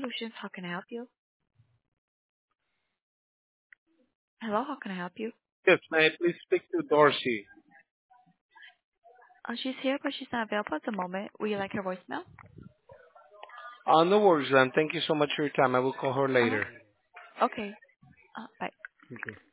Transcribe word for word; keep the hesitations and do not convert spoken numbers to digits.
Solutions. How can I help you? Hello, how can I help you? Yes, may I please speak to Dorsey? Uh, she's here, but she's not available at the moment. Would you like her voicemail? Uh, no worries, then. Thank you so much for your time. I will call her Uh-huh. later. Okay. Uh, bye. Thank you.